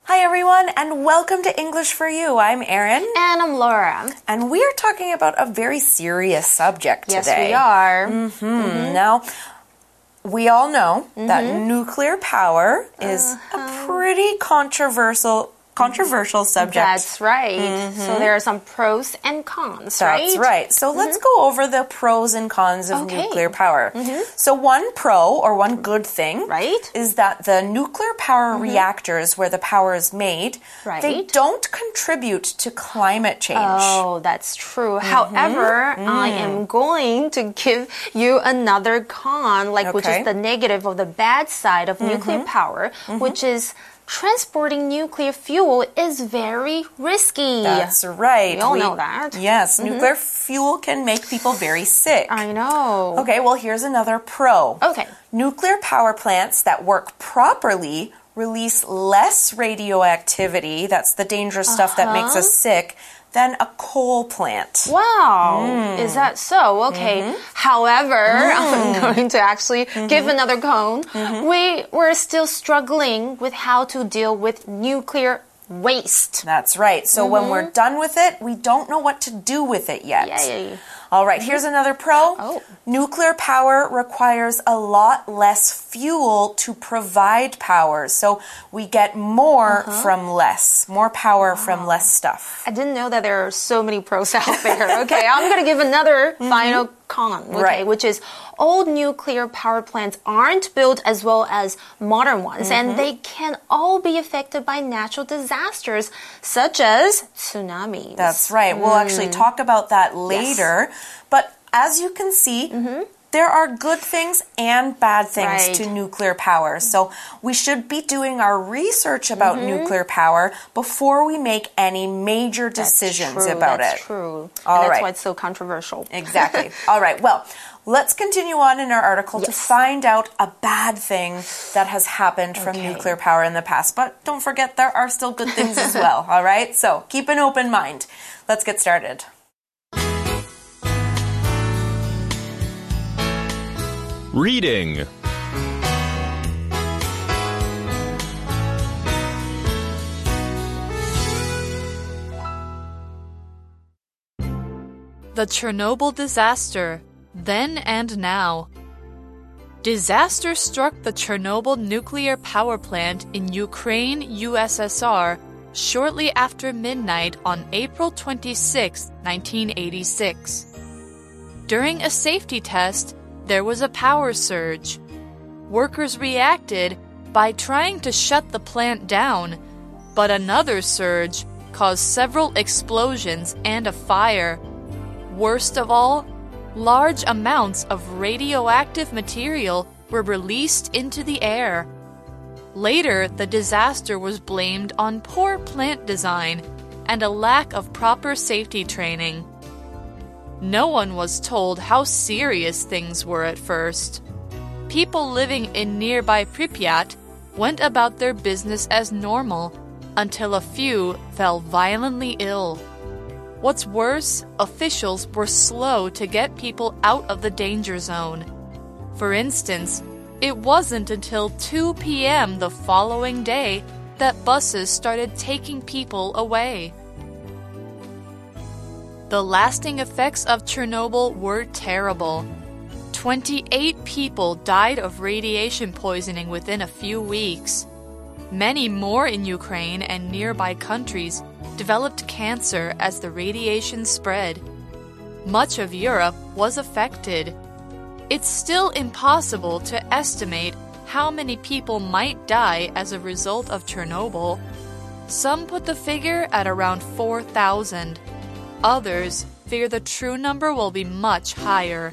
Hi everyone, and welcome to English for You. I'm Erin. And I'm Laura. And we are talking about a very serious subject Yes, today. we are. Now, we all know that nuclear power is a pretty controversial subject. That's right. So there are some pros and cons, right? That's right. So let's go over the pros and cons of nuclear power. So one pro, or one good thing, is that the nuclear power reactors where the power is made, they don't contribute to climate change. Oh, that's true. However, I am going to give you another con, which is the negative of the bad side of nuclear power, which is transporting nuclear fuel is very risky. That's right. We all know that. Yes, nuclear fuel can make people very sick. I know. Okay, well, here's another pro. Okay. Nuclear power plants that work properly release less radioactivity, that's the dangerous stuff that makes us sick, than a coal plant. Wow, is that so? Okay. However, I'm going to actually give another cone. We're still struggling with how to deal with nuclear waste. That's right. So when we're done with it, we don't know what to do with it yet. Yay. All right, here's another pro. Oh. Nuclear power requires a lot less fuel to provide power. So we get more from less, more power from less stuff. I didn't know that there are so many pros out there. Okay, I'm going to give another final con, which is old nuclear power plants aren't built as well as modern ones, and they can all be affected by natural disasters such as tsunamis. That's right. We'll actually talk about that later. But as you can see, there are good things and bad things to nuclear power. So we should be doing our research about nuclear power before we make any major decisions about it. That's true. All and that's right. why it's so controversial. Exactly. All right. Well, let's continue on in our article to find out a bad thing that has happened from nuclear power in the past. But don't forget, there are still good things as well. All right? So keep an open mind. Let's get started. Reading. The Chernobyl disaster, then and now. Disaster struck the Chernobyl nuclear power plant in Ukraine, USSR, shortly after midnight on April 26, 1986. During a safety test, there was a power surge. Workers reacted by trying to shut the plant down, but another surge caused several explosions and a fire. Worst of all, large amounts of radioactive material were released into the air. Later, the disaster was blamed on poor plant design and a lack of proper safety training. No one was told how serious things were at first. People living in nearby Pripyat went about their business as normal until a few fell violently ill. What's worse, officials were slow to get people out of the danger zone. For instance, it wasn't until 2 p.m. the following day that buses started taking people away. The lasting effects of Chernobyl were terrible. 28 people died of radiation poisoning within a few weeks. Many more in Ukraine and nearby countries developed cancer as the radiation spread. Much of Europe was affected. It's still impossible to estimate how many people might die as a result of Chernobyl. Some put the figure at around 4,000. Others fear the true number will be much higher.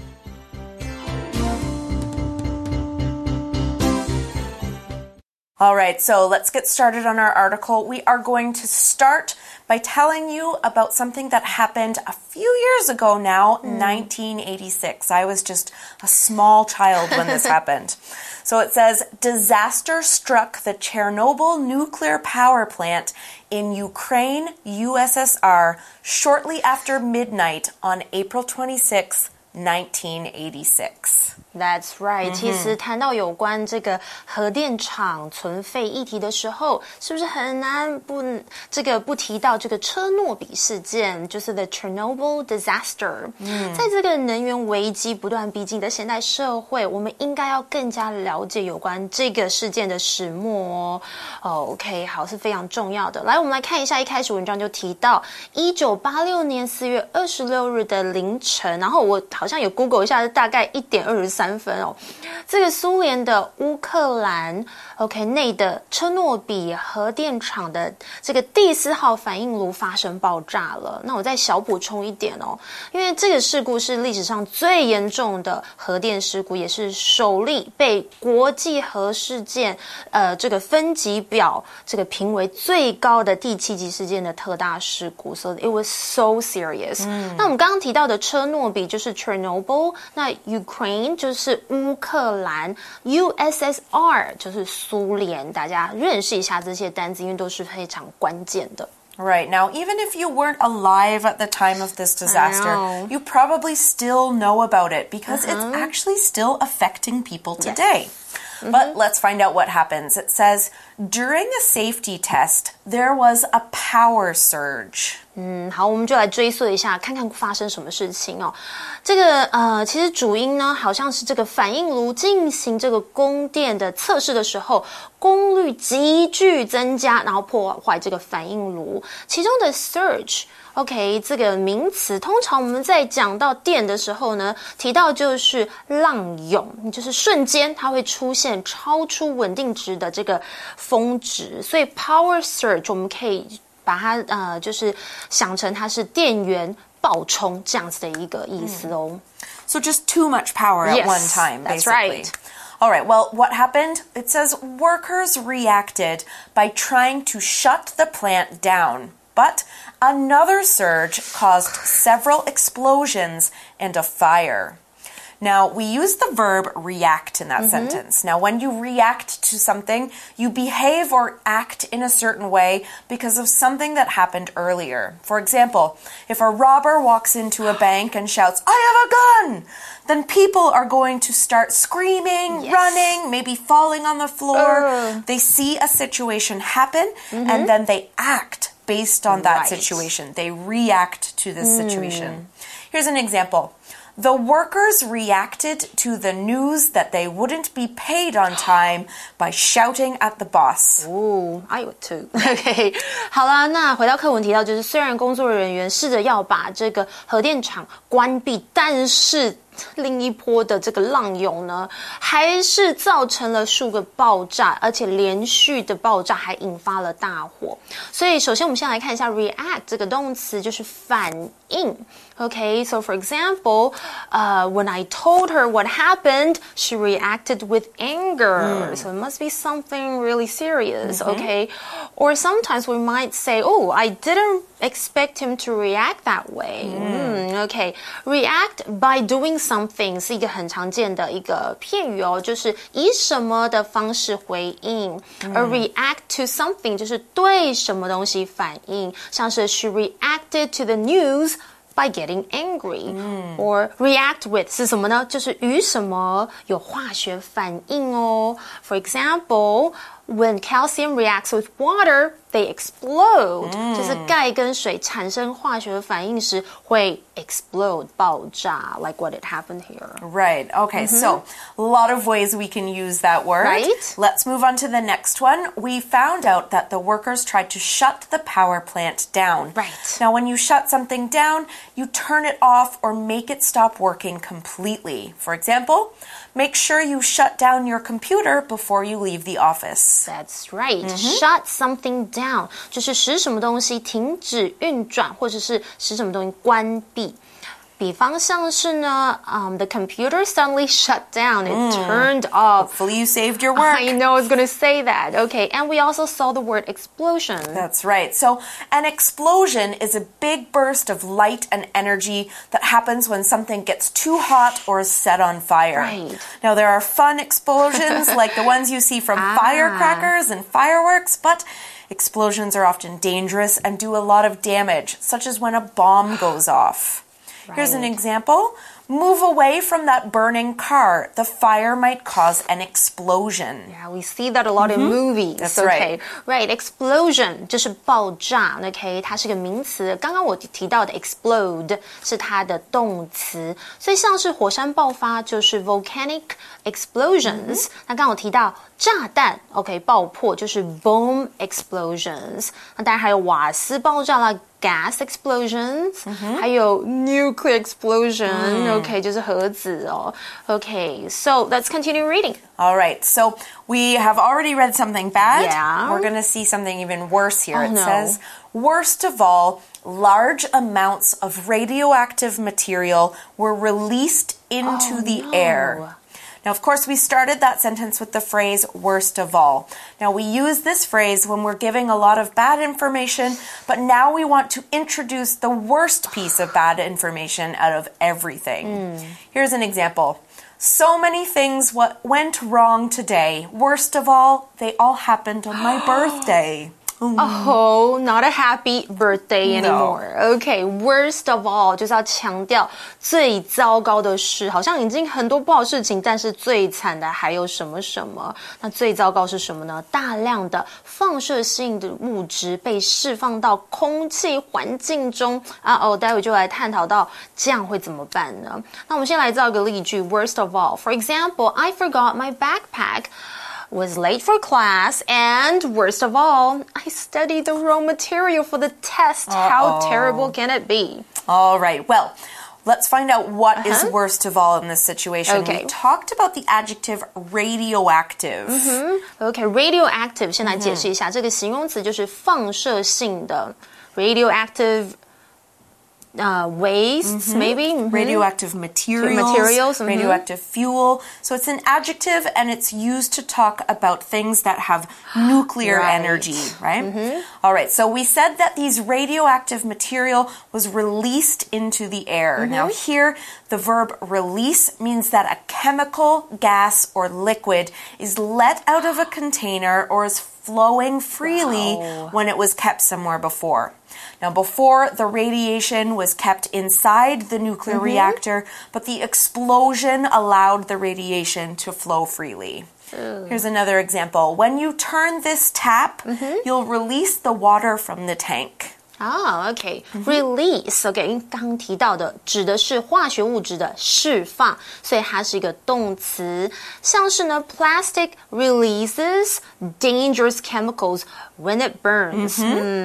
All right, so let's get started on our article. We are going to start by telling you about something that happened a few years ago now, 1986. I was just a small child when this happened. So it says, disaster struck the Chernobyl nuclear power plant in Ukraine, USSR, shortly after midnight on April 26, 1986. That's right. 其实谈到有关这个核电厂存废议题的时候，是不是很难不提到这个车诺比事件，就是 the Chernobyl disaster。在这个能源危机不断逼近的现代社会，我们应该要更加了解有关这个事件的始末哦。OK， 好，是非常重要的。来，我们来看一下，一开始文章就提到1986年4月26日的凌晨，然后我好像有 Google 一下，大概1点23分哦。这个苏联的乌克兰 OK 内的车诺比核电厂的这个第4号反应炉发生爆炸了。那我再小补充一点哦，因为这个事故是历史上最严重的核电事故，也是首例被国际核事件这个分级表这个评为最高的第7级事件的特大事故。So it was so serious。那我们刚刚提到的车诺比就是 Chernobyl， 那 Ukraine 就是乌克兰 ，USSR 就是苏联，大家认识一下这些单词，因为都是非常关键的。 Right. Now, even if you weren't alive at the time of this disaster, you probably still know about it because it's actually still affecting people today. But let's find out what happens. It says, during a safety test, there was a power surge. 好，我们就来追溯一下，看看发生什么事情哦。这个其实主因呢，好像是这个反应炉进行这个供电的测试的时候，功率急剧增加，然后破坏这个反应炉。其中的 surge。OK， 这个名词通常我们在讲到电的时候呢，提到就是浪涌，就是瞬间它会出现超出稳定值的这个峰值，所以 power surge 我们可以把它就是想成它是电源爆冲这样子的一个意思哦。 So just too much power at one time, basically. That's right. All right, well, what happened? It says workers reacted by trying to shut the plant down. But another surge caused several explosions and a fire. Now, we use the verb react in that sentence. Now, when you react to something, you behave or act in a certain way because of something that happened earlier. For example, if a robber walks into a bank and shouts, "I have a gun!" then people are going to start screaming, running, maybe falling on the floor. They see a situation happen, and then they act based on that situation. They react to this situation. Here's an example. The workers reacted to the news that they wouldn't be paid on time by shouting at the boss. Oh, I would too. OK， 好啦，那回到课文提到，就是虽然工作人员试着要把这个核电厂关闭，但是另一波的这个浪涌呢，还是造成了数个爆炸，而且连续的爆炸还引发了大火。所以，首先我们先来看一下 react 这个动词，就是反应。Okay, so for example, when I told her what happened, she reacted with anger. So it must be something really serious, okay? Or sometimes we might say, oh, I didn't expect him to react that way. Okay, react by doing something 是一个很常见的一个片语哦，就是以什么的方式回应。而 react to something 就是对什么东西反应，像是 she reacted to the news by getting angry, or react with 是什么呢？就是与什么有化学反应哦。For example, when calcium reacts with water, they explode. 就是钙跟水产生化学反应时会 explode 爆炸 like what it happened here. Right. Okay. So a lot of ways we can use that word. Right. Let's move on to the next one. We found out that the workers tried to shut the power plant down. Right. Now, when you shut something down, you turn it off or make it stop working completely. For example, make sure you shut down your computer before you leave the office. That's right. Shut something down 就是使什么东西停止运转，或者是使什么东西关闭。比方像是呢，the computer suddenly shut down. It turned off. Hopefully you saved your work. I know I was going to say that. Okay, and we also saw the word explosion. That's right. So an explosion is a big burst of light and energy that happens when something gets too hot or is set on fire. Right. Now, there are fun explosions like the ones you see from firecrackers and fireworks, but explosions are often dangerous and do a lot of damage, such as when a bomb goes off. Here's an example. Move away from that burning car. The fire might cause an explosion. Yeah, we see that a lot in movies. That's okay. Right. Explosion 就是爆炸 OK 它是个名词刚刚我提到的 explode 是它的动词所以像是火山爆发就是 volcanic explosions 那刚刚我提到炸弹 OK 爆破就是 bomb explosions 那当然还有瓦斯爆炸啦gas explosions 还有 nuclear explosion OK 就是核子哦 OK so let's continue reading All right, so we have already read something bad. Yeah. We're going to see something even worse here. Oh, it no. says, worst of all, large amounts of radioactive material were released into the air. Now, of course, we started that sentence with the phrase, worst of all. Now, we use this phrase when we're giving a lot of bad information, but now we want to introduce the worst piece of bad information out of everything. Here's an example. So many things went wrong today. Worst of all, they all happened on my birthday. Oh, not a happy birthday anymore. Okay, worst of all 就是要强调最糟糕的事，好像已经很多不好事情，但是最惨的还有什么什么？那最糟糕是什么呢？大量的放射性的物质被释放到空气环境中待会就来探讨到这样会怎么办呢？那我们先来造一个例句 worst of all. For example, I forgot my backpack.Was late for class, and worst of all, I studied the wrong material for the test. How terrible can it be? All right, well, let's find out what is worst of all in this situation. Okay. We talked about the adjective radioactive. Okay, radioactive. 先来解释一下，这个形容词就是放射性的 radioactive. Wastes, maybe? Radioactive materials, radioactive fuel. So it's an adjective and it's used to talk about things that have nuclear energy, right? All right, so we said that these radioactive material was released into the air. Now here, the verb release means that a chemical, gas, or liquid is let out of a container or is flowing freely when it was kept somewhere before. Now, before, the radiation was kept inside the nuclear reactor, but the explosion allowed the radiation to flow freely. Here's another example. When you turn this tap, you'll release the water from the tank. OK. Release, OK, 刚提到的指的是化学物质的释放，所以它是一个动词。像是呢 plastic releases dangerous chemicals when it burns.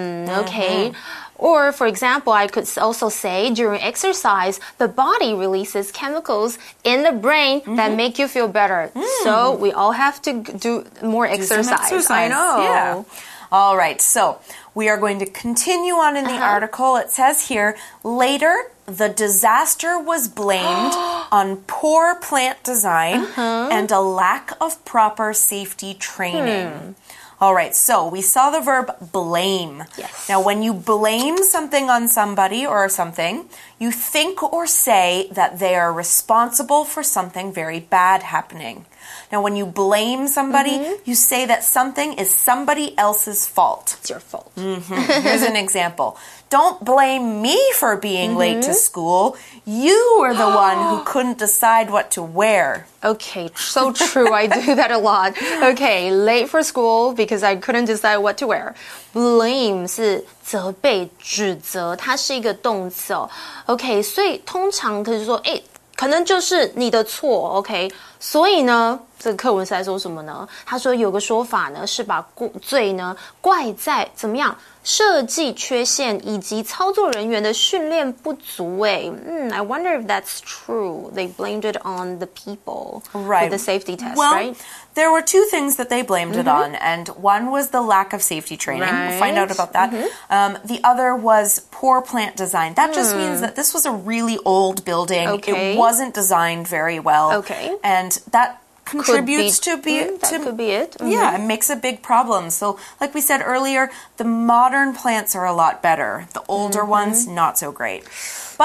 OK. Or, for example, I could also say during exercise, the body releases chemicals in the brain that make you feel better. So we all have to do more exercise. I know. Yeah. All right, so we are going to continue on in the article. It says here, later, the disaster was blamed on poor plant design and a lack of proper safety training. All right, so we saw the verb blame. Yes. Now, when you blame something on somebody or something, you think or say that they are responsible for something very bad happening. Now, when you blame somebody, you say that something is somebody else's fault. It's your fault. Here's an example. Don't blame me for being late to school. You were the one who couldn't decide what to wear. Okay, so true. I do that a lot. Okay, late for school because I couldn't decide what to wear. Blame 是责备、指责，它是一个动词哦。OK， 所以通常可以说，可能就是你的错 ，OK？ 所以呢，这个课文是在说什么呢？他说有个说法呢，是把罪呢怪在怎么样？设计缺陷以及操作人员的训练不足。I wonder if that's true. They blamed it on the people with the safety test, right? There were two things that they blamed it on, and one was the lack of safety training. We'll find out about that. The other was poor plant design. That just means that this was a really old building. Okay. It wasn't designed very well. Okay. And that contributes could be it. Yeah, it makes a big problem. So, like we said earlier, the modern plants are a lot better. The older ones, not so great. But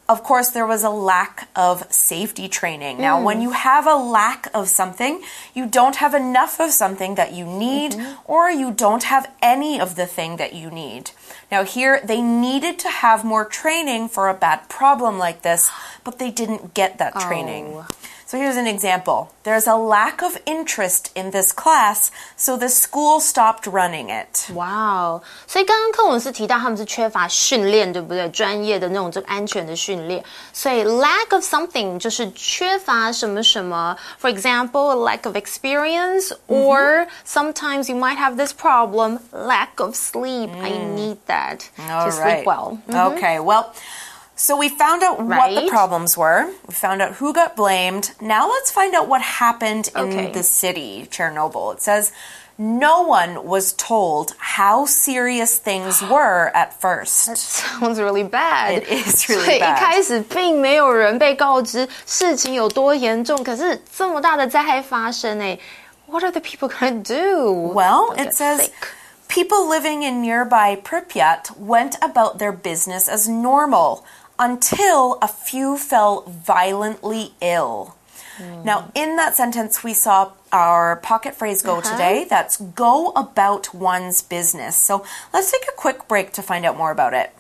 of course, there was a lack of safety training. Now, when you have a lack of something, you don't have enough of something that you need, or you don't have any of the thing that you need. Now, here, they needed to have more training for a bad problem like this, but they didn't get that training. So here's an example. There's a lack of interest in this class, so the school stopped running it. Wow. 所以刚刚课文是提到他们是缺乏训练，对不对？专业的那种这个安全的训练。所以 lack of something 就是缺乏什么什么。For example, a lack of experience, or sometimes you might have this problem, lack of sleep. I need that to sleep well. Okay, well, so we found out what the problems were. We found out who got blamed. Now let's find out what happened in the city, Chernobyl. It says no one was told how serious things were at first. That sounds really bad. It is really 所以一 bad. 开始并没有人被告知事情有多严重，可是这么大的灾害发生，What are the people gonna do? Well, They'll it get says sick. people living in nearby Pripyat went about their business as normal until a few fell violently ill. Now, in that sentence, we saw our pocket phrase go today. That's go about one's business. So let's take a quick break to find out more about it.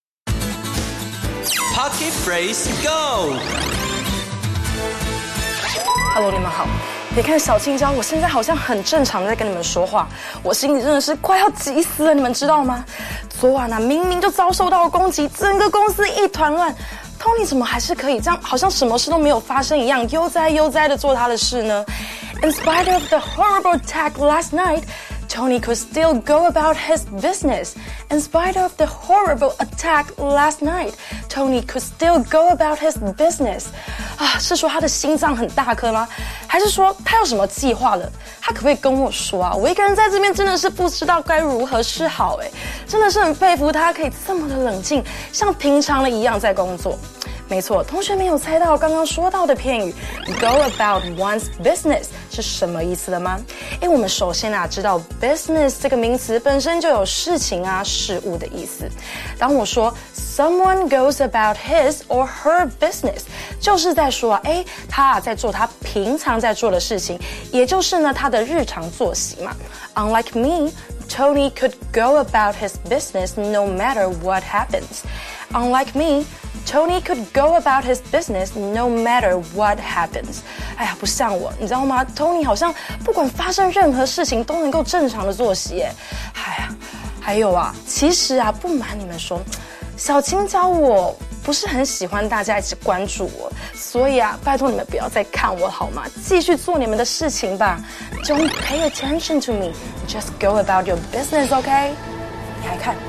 Pocket Phrase Go! Hello， 你们好。别看小青椒，我现在好像很正常的在跟你们说话，我心里真的是快要急死了，你们知道吗？昨晚啊，明明就遭受到了攻击，整个公司一团乱。Tony 怎么还是可以这样，好像什么事都没有发生一样，悠哉的做他的事呢 ？In spite of the horrible attack last night, Tony could still go about his business. In spite of the horrible attack last night, Tony could still go about his business. 啊，是说他的心脏很大颗吗？还是说他有什么计划了？他可不可以跟我说啊？我一个人在这边真的是不知道该如何是好真的是很佩服他可以这么的冷静，像平常的一样在工作。没错，同学们有猜到刚刚说到的片语 go about one's business 是什么意思了吗？我们首先知道 business 这个名词本身就有事情事物的意思。当我说 someone goes about his or her business， 就是在说他在做他平常在做的事情，也就是呢他的日常作息嘛。Unlike me, Tony could go about his business no matter what happens. Unlike me,Tony could go about his business no matter what happens. 不像我，你知道吗 ？Tony 好像不管发生任何事情都能够正常的作息还有其实不瞒你们说，小青椒我不是很喜欢大家一直关注我，所以拜托你们不要再看我好吗？继续做你们的事情吧。Don't pay attention to me. Just go about your business, okay? 你还看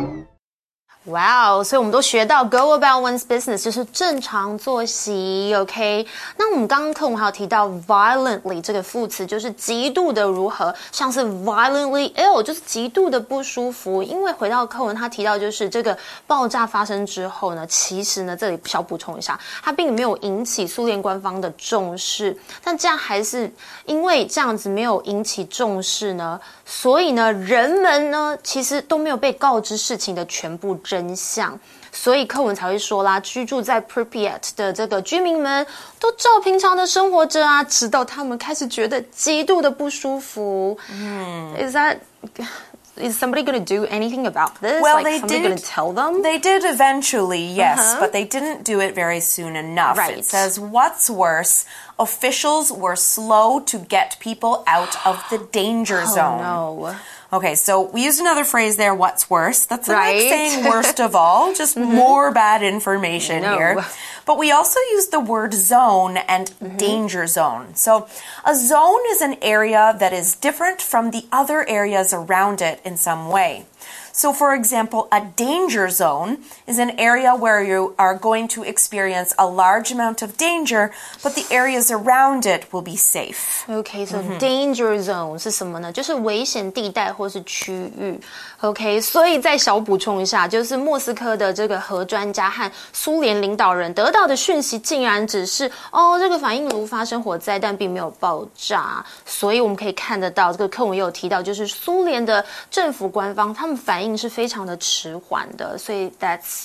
Wow， 所以我们都学到 go about one's business 就是正常作息 ，OK？ 那我们刚刚课文还有提到 violently 这个副词，就是极度的如何，像是 violently ill 就是极度的不舒服。因为回到课文，他提到就是这个爆炸发生之后呢，其实呢这里小补充一下，它并没有引起苏联官方的重视，但这样还是因为这样子没有引起重视呢，所以呢人们呢其实都没有被告知事情的全部真相，所以课文才会说啦，居住在 Pripyat 的这个居民们都照平常的生活着直到他们开始觉得极度的不舒服。Is somebody going to do anything about this? Well, like somebody going to tell them? They did eventually, yes, but they didn't do it very soon enough. Right. It says, what's worse, officials were slow to get people out of the danger zone. No. Okay, so we used another phrase there, what's worse. That's like Right. saying worst of all, just more bad information here. But we also use the word zone and danger zone. So a zone is an area that is different from the other areas around it in some way. So, for example, a danger zone is an area where you are going to experience a large amount of danger, but the areas around it will be safe. Okay, so danger zone 是什么呢？就是危险地带或是区域。OK， 所以再小补充一下，就是莫斯科的这个核专家和苏联领导人得到的讯息，竟然只是这个反应炉发生火灾，但并没有爆炸。所以我们可以看得到，这个课文也有提到，就是苏联的政府官方他们反应是非常的迟缓的，所以 that's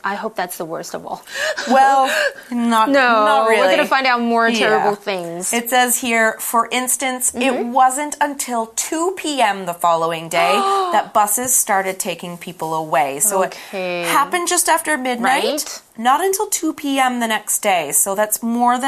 I hope that's the worst of all. Well, not really. We're going to find out more terrible things. It says here, for instance, it wasn't until 2 p.m. the following day that buses started taking people away. So it happened just after midnight. Not until 2 p.m. the next day. So that's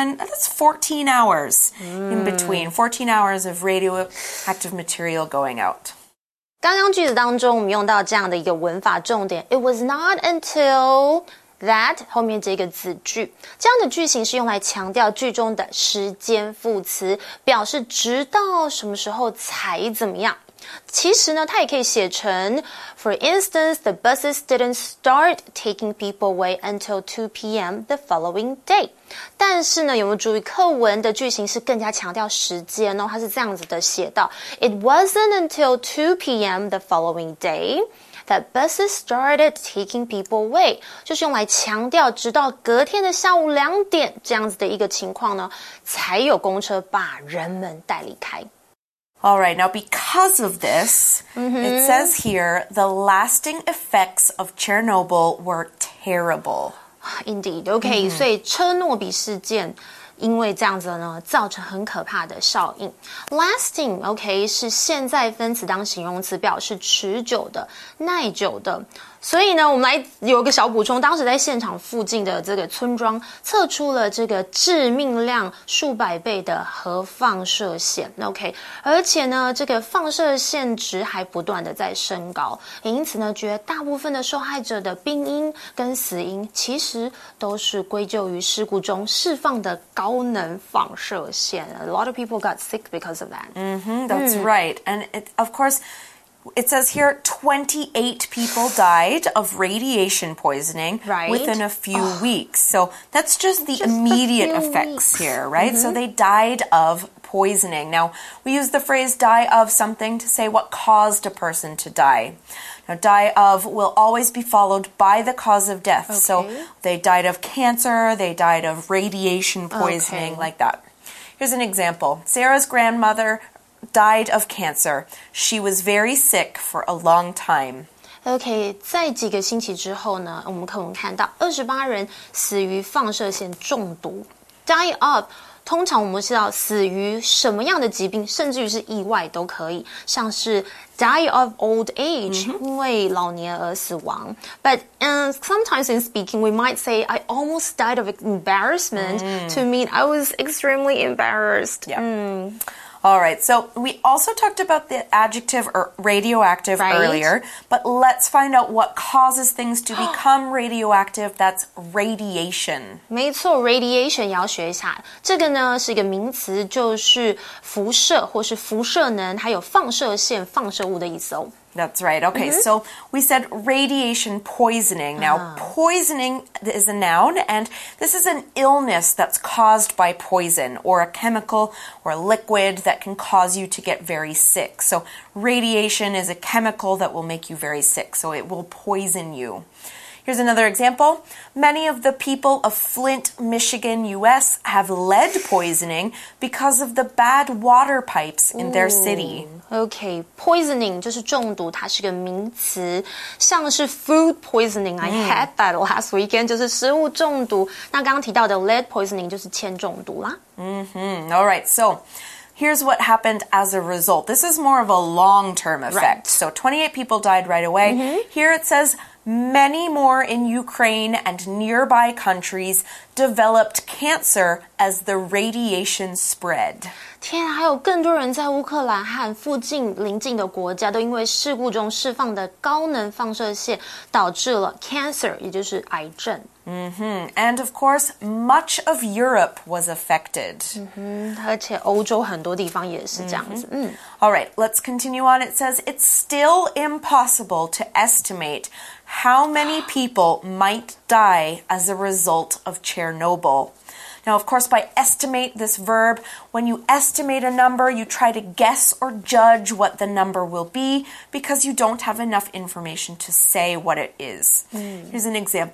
14 hours in between. 14 hours of radioactive material going out. 刚刚句子当中我们用到这样的一个文法重点 It was not until that 后面这个子句这样的句型是用来强调句中的时间副词表示直到什么时候才怎么样其实呢它也可以写成 For instance, the buses didn't start taking people away until 2 p.m. the following day. 但是呢有没有注意课文的句型是更加强调时间哦它是这样子的写到 It wasn't until 2 p.m. the following day that buses started taking people away. 就是用来强调直到隔天的下午2点这样子的一个情况呢才有公车把人们带离开 All right, now because of this, it says here, the lasting effects of Chernobyl were terrible. Indeed, okay, 所以车诺比事件因为这样子呢造成很可怕的效应 Lasting, okay, 是现在分词当形容词表示持久的耐久的所以呢我们来有个小补充当时在现场附近的这个村庄测出了这个致命量数百倍的核放射线 OK 而且呢这个放射线值还不断的在升高因此呢绝大部分的受害者的病因跟死因其实都是归咎于事故中释放的高能放射线 A lot of people got sick because of that That's right and of course It says here 28 people died of radiation poisoning within a few weeks. So that's just the immediate effects here, right? So they died of poisoning. Now, we use the phrase die of something to say what caused a person to die. Now, die of will always be followed by the cause of death. So they died of cancer, they died of radiation poisoning, like that. Here's an example. Sarah's grandmother died of cancer. She was very sick for a long time. OK, 在几个星期之后呢，我们课文看到28人死于放射线中毒。Die of 通常我们知道死于什么样的疾病，甚至于是意外都可以，像是 die of old age 因为老年而死亡。But sometimes in speaking, we might say I almost died of embarrassment to mean I was extremely embarrassed. All right, so we also talked about the adjective or radioactive earlier, but let's find out what causes things to become radioactive. That's radiation. 没错 radiation 也要学一下这个呢是一个名词就是辐射或是辐射能还有放射线放射物的意思哦 That's right. Okay, so we said radiation poisoning. Now, poisoning is a noun, and this is an illness that's caused by poison or a chemical or a liquid that can cause you to get very sick. So radiation is a chemical that will make you very sick, so it will poison you. Here's another example. Many of the people of Flint, Michigan, U.S. have lead poisoning because of the bad water pipes in their city. Okay, poisoning 就是中毒，它是个名词，像是 food poisoning. I had that last weekend， 就是食物中毒。那刚刚提到的 lead poisoning 就是铅中毒啦。 All right, so here's what happened as a result. This is more of a long-term effect. So 28 people died right away. Here it says many more in Ukraine and nearby countries developed cancer as the radiation spread. 天啊，还有更多人在乌克兰和附近邻近的国家都因为事故中释放的高能放射线导致了 cancer， 也就是癌症。 And of course, much of Europe was affected. 而且欧洲很多地方也是这样子。 All right, let's continue on. It says it's still impossible to estimate how many people might die as a result of Chernobyl. Now, of course, by estimate this verb, when you estimate a number, you try to guess or judge what the number will be because you don't have enough information to say what it is. Here's an example.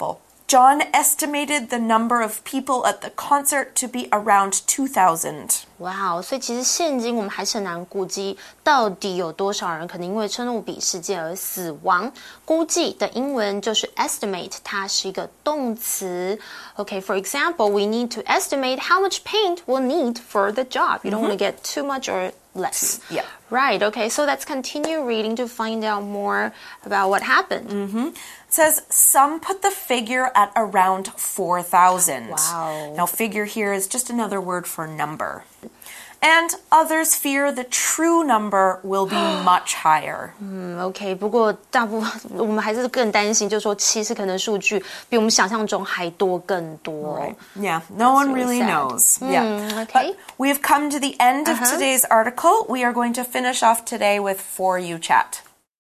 John estimated the number of people at the concert to be around 2,000. Wow, 所以其实现今我们还是很难估计到底有多少人可能因为车诺比事件而死亡。估计的英文就是 estimate， 它是一个动词。Okay, for example, we need to estimate how much paint we'll need for the job. You don't want to get too much or less. Yeah. Right, okay, so let's continue reading to find out more about what happened. It says some put the figure at around 4,000. Wow. Now, figure here is just another word for number. And others fear the true number will be much higher. OK， 不过大部分我们还是更担心，就是说其实可能数据比我们想象中还多更多。 Right. Yeah, no one really sad. knows. Yeah. Okay. But we have come to the end of today's article. We are going to finish off today with For You Chat.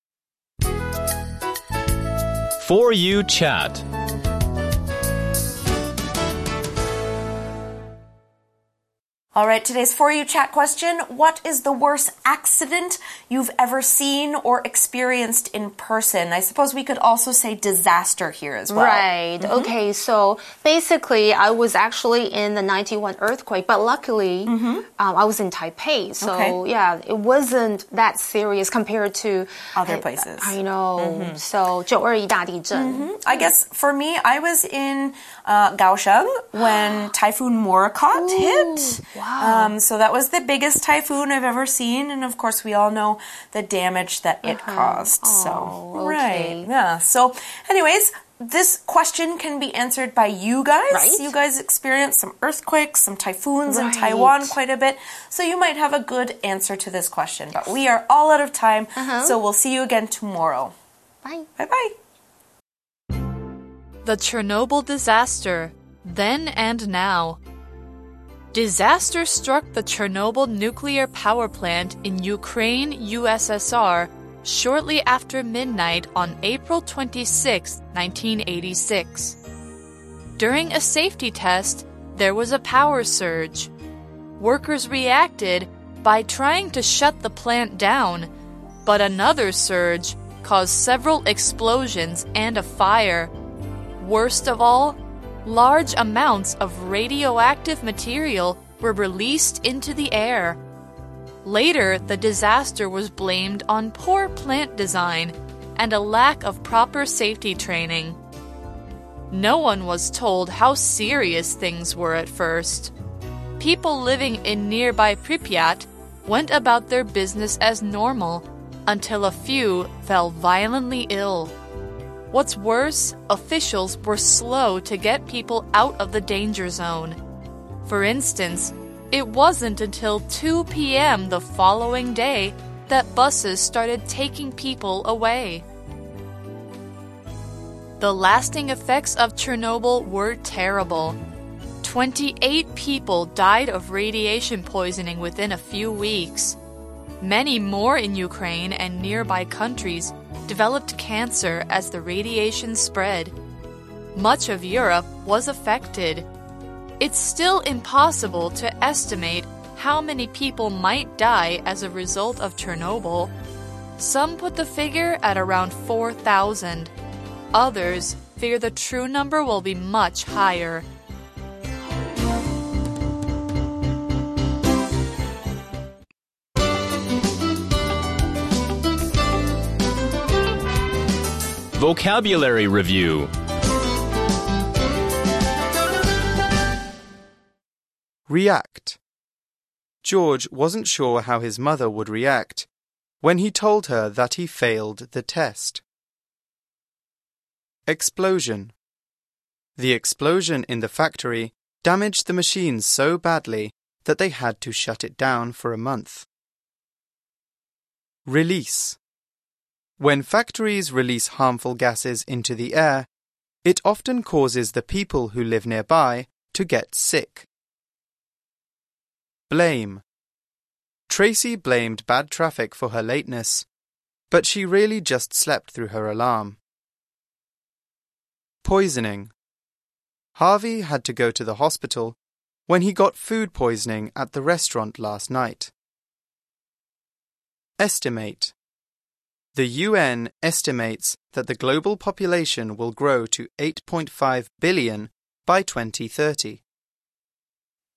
For You Chat. All right, today's For You Chat question. What is the worst accident you've ever seen or experienced in person? I suppose we could also say disaster here as well. Right. Okay, so basically I was actually in the 91 earthquake, but luckily I was in Taipei. So yeah, it wasn't that serious compared to other places. I know. So 921大地震. I guess for me, I was in Kaohsiung when Typhoon Morakot hit. Wow. So that was the biggest typhoon I've ever seen, and of course we all know the damage that it caused. So okay. right, yeah. So, anyways, this question can be answered by you guys. Right. You guys experienced some earthquakes, some typhoons in Right. Taiwan quite a bit, so you might have a good answer to this question. But we are all out of time, so we'll see you again tomorrow. Bye. Bye-bye. The Chernobyl disaster, then and now. Disaster struck the Chernobyl nuclear power plant in Ukraine, USSR, shortly after midnight on April 26, 1986. During a safety test, there was a power surge. Workers reacted by trying to shut the plant down, but another surge caused several explosions and a fire. Worst of all, large amounts of radioactive material were released into the air. Later, the disaster was blamed on poor plant design and a lack of proper safety training. No one was told how serious things were at first. People living in nearby Pripyat went about their business as normal until a few fell violently ill. What's worse, officials were slow to get people out of the danger zone. For instance, it wasn't until 2 p.m. the following day that buses started taking people away. The lasting effects of Chernobyl were terrible. 28 people died of radiation poisoning within a few weeks. Many more in Ukraine and nearby countries developed cancer as the radiation spread. Much of Europe was affected. It's still impossible to estimate how many people might die as a result of Chernobyl. Some put the figure at around 4,000. Others figure the true number will be much higher. Vocabulary Review. React. George wasn't sure how his mother would react when he told her that he failed the test. Explosion. The explosion in the factory damaged the machines so badly that they had to shut it down for a month. Release. When factories release harmful gases into the air, it often causes the people who live nearby to get sick. Blame. Tracy blamed bad traffic for her lateness, but she really just slept through her alarm. Poisoning. Harvey had to go to the hospital when he got food poisoning at the restaurant last night. Estimate. The UN estimates that the global population will grow to 8.5 billion by 2030.